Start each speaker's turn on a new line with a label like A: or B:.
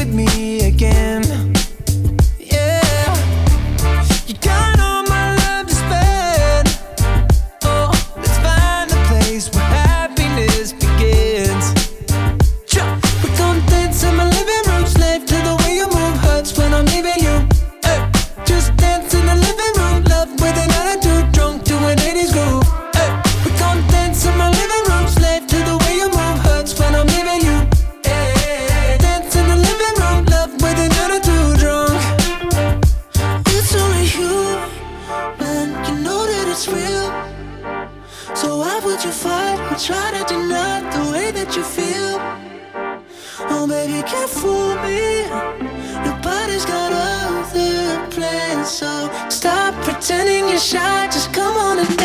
A: with me again. Yeah, you got all my love to spend. Oh, let's find a place where happiness begins. We're gonna dance in my living room, slave to the way you move. Hurts when I'm leaving you. Hey, just dance in the living room, love with an attitude, drunk to an 80s groove. Hey, we're gonna dance in my living room, slave to the way you move. Hurts when I'm leaving you. Hey, dance in the living room, love with an attitude, drunk. It's only you, man, you know that it's real. So why would you fight or try to deny the way that you feel? Oh baby, can't fool me. Your body's got other plans, so stop pretending you're shy. Just come on and